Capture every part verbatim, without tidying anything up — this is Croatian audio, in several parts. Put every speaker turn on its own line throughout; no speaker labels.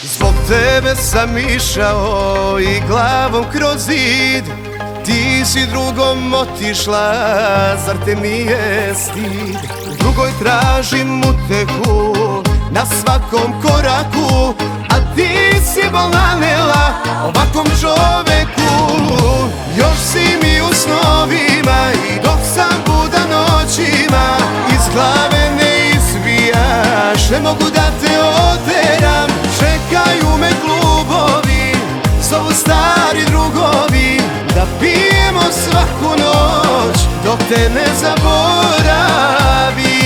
Zbog tebe sam išao i glavom kroz zid. Ti si drugom otišla, zar te nije stid? U drugoj tražim utehu na svakom koraku, a ti si volanela ovakvom čoveku. Još si mi u snovima i dok sam budan noćima, iz glave ne izbijaš, ne mogu da te oteram. Čekaju me klubovi, zovu stari drugovi, da pijemo svaku noć dok te ne zaboravim.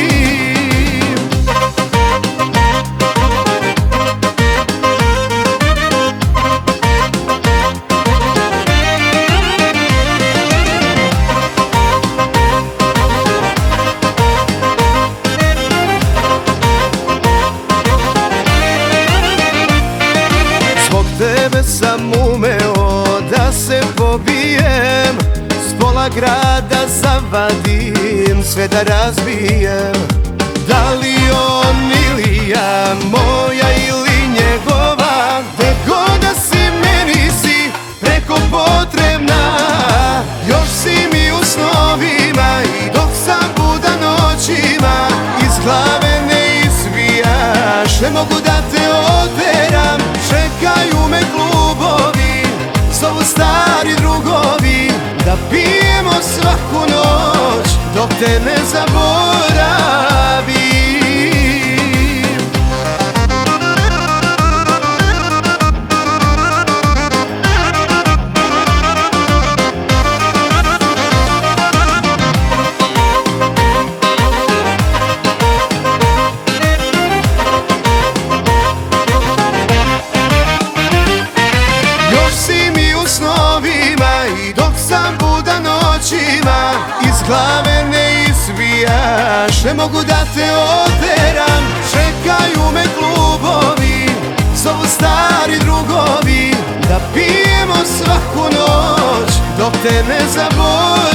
Zbog tebe sam umeo da se pobijem, s pola grada zavadim, sve da razbijem. Da li on ili ja, moja ili njegova, gde god da si meni si preko potrebna. Još si mi u snovima i dok sam budan noćima, iz glave ne izbijaš, ne mogu da te oteram. Čekaju me klubovi, zovu stari drugovi, da pijemo svaku noć dok te ne zaboravim. I dok sam budan noćima, iz glave ne izbijaš, ne mogu da te oteram. Čekaju me klubovi, zovu stari drugovi, da pijemo svaku noć dok te ne zaboravim.